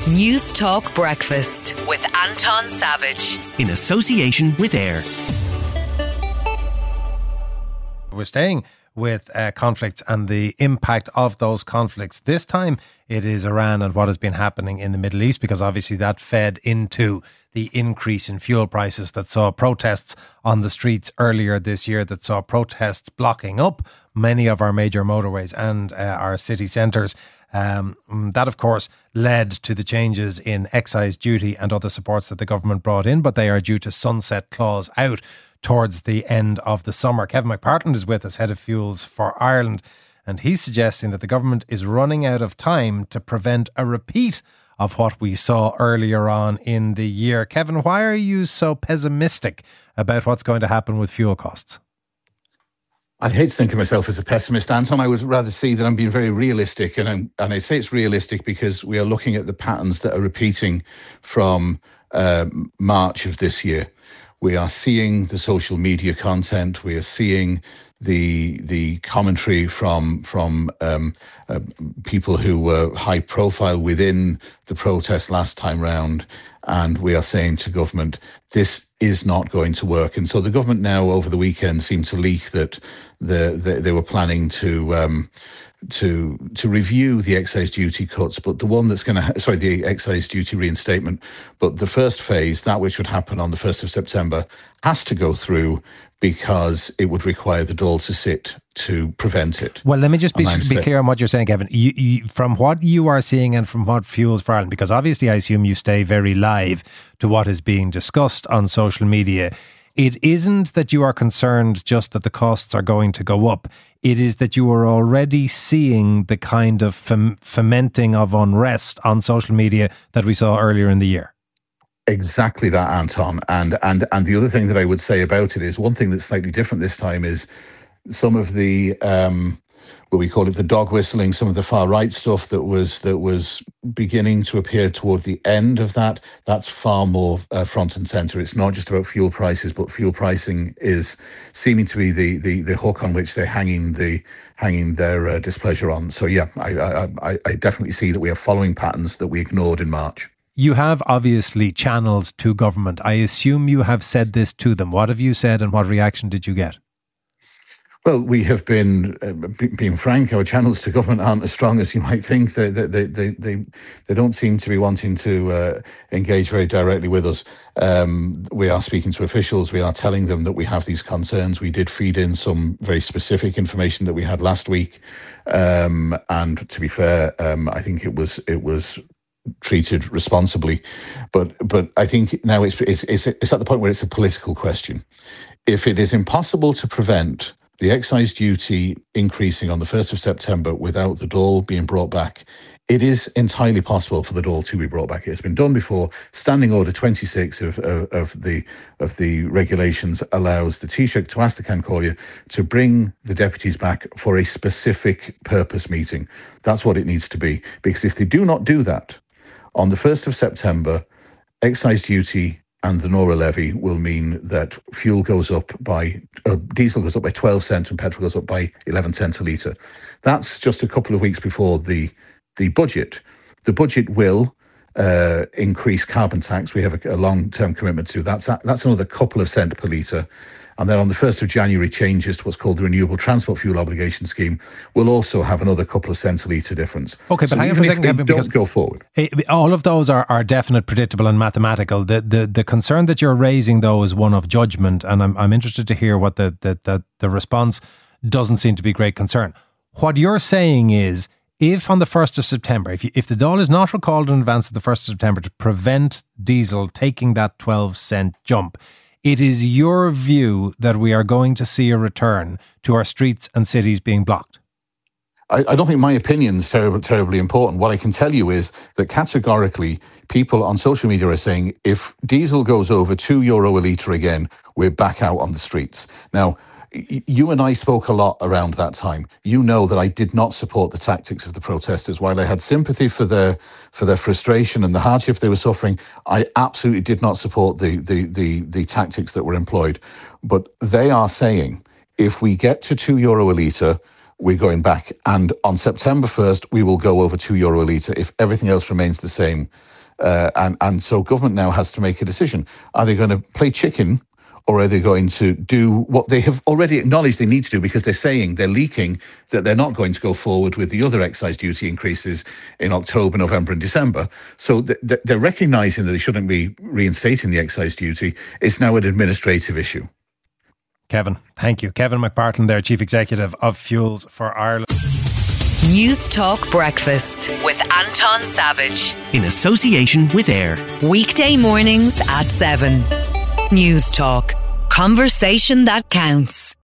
News Talk Breakfast with Anton Savage. In association with AIR. We're staying with conflicts and the impact of those conflicts. This time it is Iran and what has been happening in the Middle East, because obviously that fed into the increase in fuel prices that saw protests on the streets earlier this year, that saw protests blocking up many of our major motorways and our city centres. That, of course, led to the changes in excise duty and other supports that the government brought in, but they are due to sunset clause out towards the end of the summer. Kevin McPartland is with us, Head of Fuels for Ireland, and he's suggesting that the government is running out of time to prevent a repeat of what we saw earlier on in the year. Kevin, why are you so pessimistic about what's going to happen with fuel costs? I hate to think of myself as a pessimist, Anton. I would rather see that I'm being very realistic. And I say it's realistic because we are looking at the patterns that are repeating from March of this year. We are seeing the social media content. We are seeing the commentary from people who were high profile within the protest last time round. And we are saying to government, this is not going to work. And so the government now over the weekend seemed to leak that they were planning to review the excise duty cuts, but the one that's going to, the excise duty reinstatement. But the first phase, that which would happen on the 1st of September, has to go through because it would require the Dáil to sit to prevent it. Well, let me just be clear on what you're saying, Kevin. You, from what you are seeing and from what Fuels for Ireland, because obviously I assume you stay very live to what is being discussed on social media, it isn't that you are concerned just that the costs are going to go up. It is that you are already seeing the kind of fomenting of unrest on social media that we saw earlier in the year. Exactly that, Anton. And the other thing that I would say about it is one thing that's slightly different this time is some of the what we call it the dog whistling, some of the far right stuff that was beginning to appear toward the end of that. That's far more front and center. It's not just about fuel prices, but fuel pricing is seeming to be the hook on which they're hanging their displeasure on. So yeah, I definitely see that we are following patterns that we ignored in March. You have obviously channels to government. I assume you have said this to them. What have you said and what reaction did you get? Well, we have been, being frank, our channels to government aren't as strong as you might think. They don't seem to be wanting to engage very directly with us. We are speaking to officials. We are telling them that we have these concerns. We did feed in some very specific information that we had last week. And to be fair, I think it was treated responsibly, but I think now it's at the point where it's a political question. If it is impossible to prevent the excise duty increasing on the 1st of September without the Dáil being brought back, it is entirely possible for the Dáil to be brought back. It's been done before. Standing Order 26 of the regulations allows the Taoiseach to ask the Cancóide to bring the deputies back for a specific purpose meeting. That's what it needs to be. Because if they do not do that, on the 1st of September, excise duty and the Nora levy will mean that fuel goes up by, diesel goes up by 12 cents and petrol goes up by 11 cents a litre. That's just a couple of weeks before the budget. The budget will increase carbon tax. We have a long-term commitment to that. That's another couple of cents per litre. And then on the 1st of January, changes to what's called the Renewable Transport Fuel Obligation Scheme will also have another couple of cents a litre difference. Okay, but hang on for a second, Kevin, because don't go forward. All of those are definite, predictable and mathematical. The concern that you're raising, though, is one of judgment, and I'm interested to hear what the response doesn't seem to be great concern. What you're saying is, if on the 1st of September, if the Dáil is not recalled in advance of the 1st of September to prevent diesel taking that 12-cent jump, it is your view that we are going to see a return to our streets and cities being blocked? I don't think my opinion is terribly important. What I can tell you is that categorically, people on social media are saying if diesel goes over €2 a litre again, we're back out on the streets. Now, you and I spoke a lot around that time. You know that I did not support the tactics of the protesters. While I had sympathy for their frustration and the hardship they were suffering, I absolutely did not support the tactics that were employed. But they are saying if we get to €2 a litre, we're going back. And on September 1st, we will go over €2 a litre if everything else remains the same. And so government now has to make a decision. Are they going to play chicken, or are they going to do what they have already acknowledged they need to do, because they're leaking that they're not going to go forward with the other excise duty increases in October, November and December. So they're recognising that they shouldn't be reinstating the excise duty. It's now an administrative issue. Kevin, thank you. Kevin McPartlin there, Chief Executive of Fuels for Ireland. News Talk Breakfast with Anton Savage. In association with AIR. Weekday mornings at 7. News Talk. Conversation that counts.